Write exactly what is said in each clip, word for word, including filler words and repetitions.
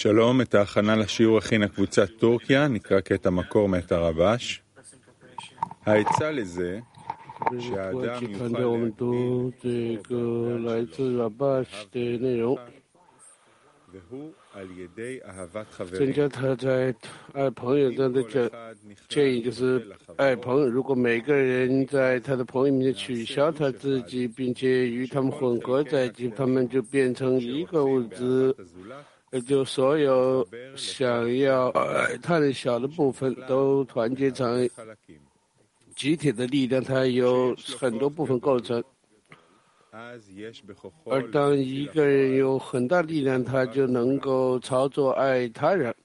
שלום, את ההכנה לשיעור הכינה קבוצת טורקיה, נקרא קטע מקור מאת הרבש. העצה לזה, שהאדם יוכל להגביל והוא על ידי אהבת חברים. 增加他在爱朋友的这建议就是爱朋友，如果每个人在他的朋友面前取消他自己，并且与他们混合在一起，他们就变成一个物质，也就所有想要爱他的小的部分都团结成集体的力量，它有很多部分构成。而当一个人有很大力量，他就能够操作爱他人，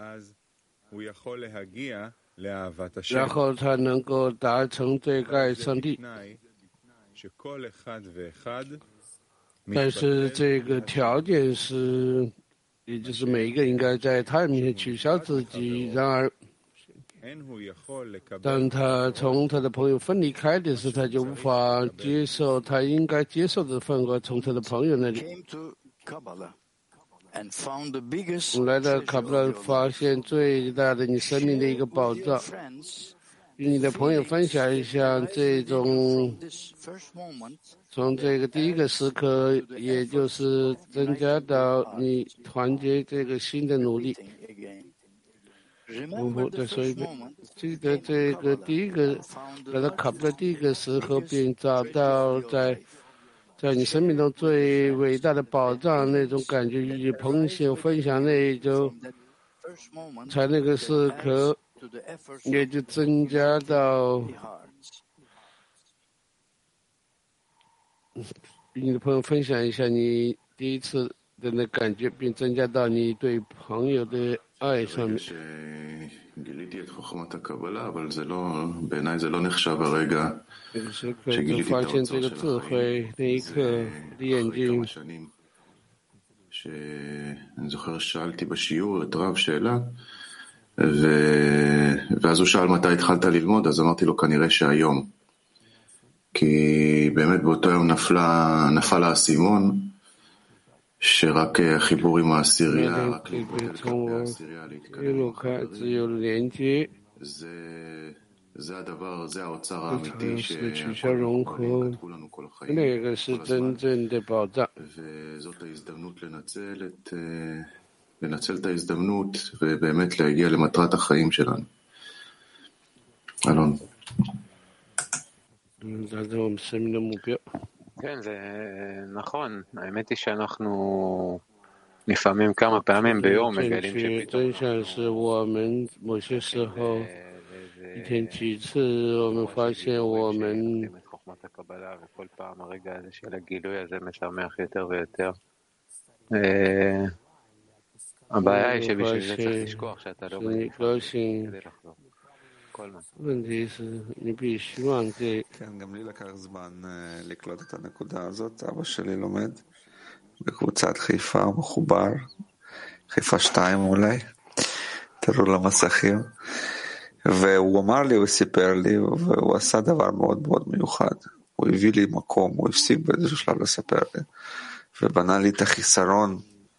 然后他能够达成这个爱上帝。但是这个条件是，也就是每一个应该在他人面前取消自己。然而，当他从他的朋友分离开的时候，他就无法接受他应该接受的份额从他的朋友那里。来到卡布拉，发现最大的你生命的一个宝藏，与你的朋友分享一下这种从这个第一个时刻，也就是增加到你团结这个新的努力。我再说一遍，记得这个第一个来到卡布拉第一个时候，并找到在在你生命中最伟大的宝藏那种感觉，与朋友分享那种，在那个时刻也就增加到与你的朋友分享一下你第一次的那感觉，并增加到你对朋友的爱上面。就发现这个智慧那一刻的眼睛。 שאני זוכר ששאלתי בשיעור את רב שאלה, ו... ואז הוא שאל מתי התחלת ללמוד, אז אמרתי לו כנראה שהיום. כי באמת באותו יום נפלה, נפל האסימון, שרק החיבור עם העשירייה, רק להתקבל העשירייה, להתקבל. זה, זה הדבר, זה האוצר האמיתי שכתבו לנו כל החיים, כל הזמן. וזאת ההזדמנות לנצל את, לנצל את ההזדמנות ובאמת להגיע למטרת החיים שלנו. אלון. כן, זה נכון. האמת היא שאנחנו לפעמים כמה פעמים ביום מגלים שפתאום את חוכמת הקבלה, וכל פעם הרגע הזה של הגילוי הזה משמח יותר ויותר. הבעיה היא שבשביל זה צריך לשכוח שאתה לא כדי לחזור. כן, גם לי לקח זמן לקלוט את הנקודה הזאת. אבא שלי לומד בקבוצת חיפה מחובר, חיפה שתיים אולי, תראו למסכים, והוא אמר לי, הוא סיפר לי, והוא עשה דבר מאוד מאוד מיוחד. הוא הביא לי מקום, הוא הפסיק באיזשהו שלב לספר לי, ובנה לי את החיסרון,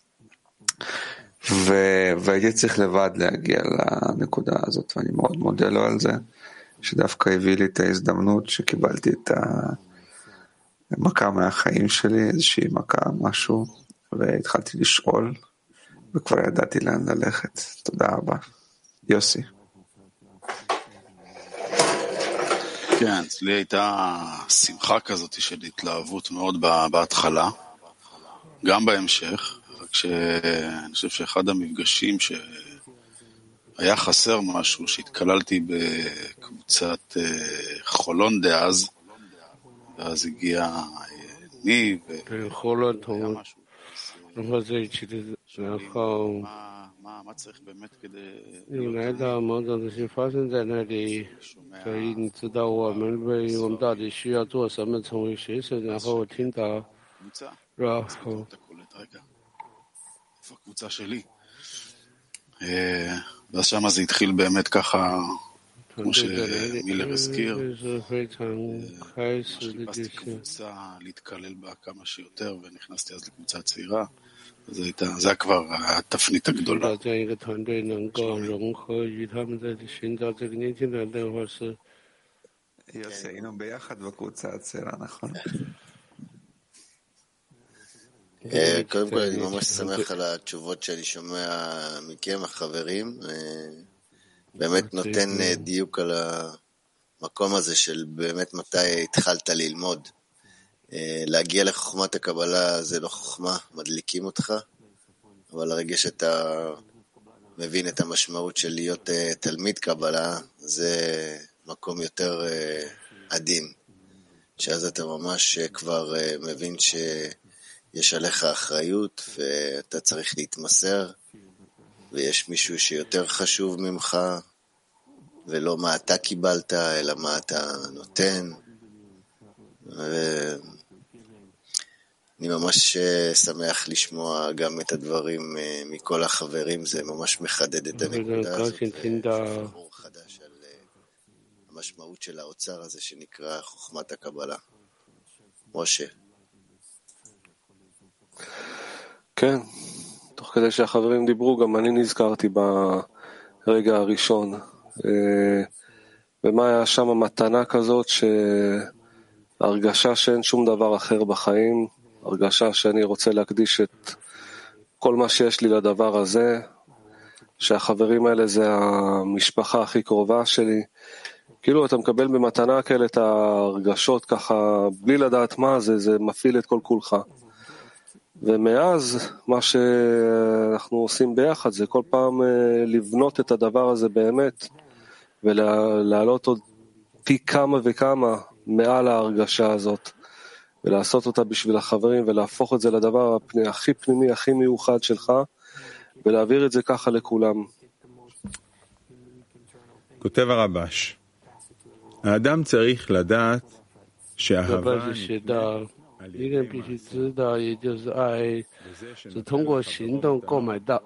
ו- והייתי צריך לבד להגיע לנקודה הזאת, ואני מאוד מודה לו על זה, שדווקא הביא לי את ההזדמנות שקיבלתי את המכה מהחיים שלי, איזושהי מכה, משהו, והתחלתי לשאול, וכבר ידעתי לאן ללכת. תודה רבה. יוסי. כן, אצלי הייתה שמחה כזאת של התלהבות מאוד בהתחלה, גם בהמשך, רק שאני חושב שאחד המפגשים שהיה חסר משהו, שהתקללתי בקבוצת חולון דאז, ואז הגיע ניב, והיה משהו. מה צריך באמת כדי... 你来到某种东西发生在那里，所以你知道我们为我们到底需要做什么成为学生，然后听到，然后 איפה הקבוצה שלי? ואז שמה זה התחיל באמת ככה, כמו שמילר הזכיר, חיפשתי קבוצה להתקלל בה כמה שיותר, ונכנסתי אז לקבוצה צעירה, זה כבר התפנית הגדולה. 这样一个团队能够融合与他们在寻找这个年轻人的话是 יוסי, היינו ביחד בקבוצה הצעירה, נכון? קודם כל אני ממש שמח על התשובות שאני שומע מכם, החברים. באמת נותן דיוק על המקום הזה של באמת מתי התחלת ללמוד. להגיע לחוכמת הקבלה זה לא חוכמה, מדליקים אותך, אבל הרגע שאתה מבין את המשמעות של להיות תלמיד קבלה, זה מקום יותר עדין, שאז אתה ממש כבר מבין שיש עליך אחריות ואתה צריך להתמסר, ויש מישהו שיותר חשוב ממך, ולא מה אתה קיבלת, אלא מה אתה נותן. אני ממש שמח לשמוע גם את הדברים מכל החברים, זה ממש מחדד את הנקודה הזאת, וחיבור חדש על המשמעות של האוצר הזה שנקרא חוכמת הקבלה. משה. כן, תוך כדי שהחברים דיברו, גם אני נזכרתי ברגע הראשון, ומה היה שם מתנה כזאת, שהרגשה שאין שום דבר אחר בחיים, הרגשה שאני רוצה להקדיש את כל מה שיש לי לדבר הזה, שהחברים האלה זה המשפחה הכי קרובה שלי, כאילו אתה מקבל במתנה כאלה את הרגשות ככה, בלי לדעת מה זה, זה מפעיל את כל כולך. ומאז מה שאנחנו עושים ביחד זה כל פעם לבנות את הדבר הזה באמת, ולהעלות עוד פי כמה וכמה מעל ההרגשה הזאת, ולעשות אותה בשביל החברים, ולהפוך את זה לדבר הכי פנימי, הכי מיוחד שלך, ולהעביר את זה ככה לכולם. כותב הרבש, האדם צריך לדעת שאהבה 一个人必须知道，也就是爱是通过行动购买到，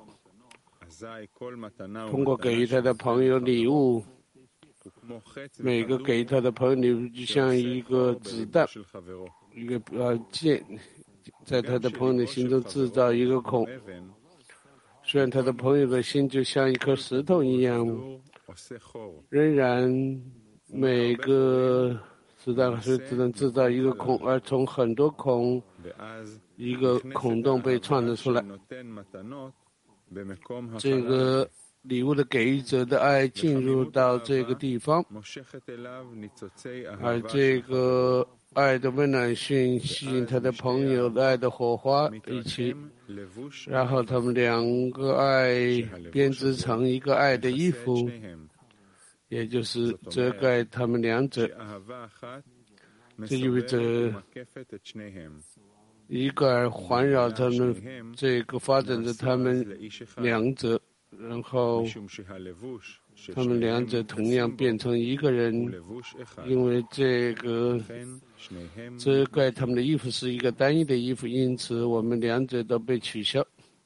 通过给予他的朋友礼物，每个给他的朋友礼物就像一个子弹，一个呃箭，在他的朋友的心中制造一个孔。虽然他的朋友的心就像一颗石头一样，仍然每个子弹是只能制造一个孔，而从很多孔，一个孔洞被创造出来。这个礼物的给予者的爱进入到这个地方，而这个爱的温暖性吸引他的朋友的爱的火花一起，然后他们两个爱编织成一个爱的衣服，也就是遮盖他们两者。这意味着一个爱环绕他们，这个发展着他们两者，然后他们两者同样变成一个人，因为这个遮盖他们的衣服是一个单一的衣服，因此我们两者都被取消。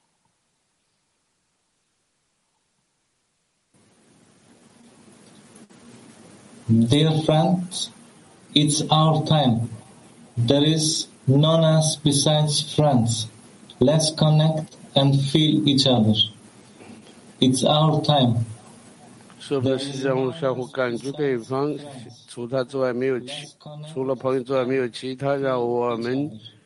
Dear friends, it's our time. There is none else besides friends. Let's connect and feel each other. It's our time. 是不是相互相互感觉对方？除他之外没有其，除了朋友之外没有其他，让我们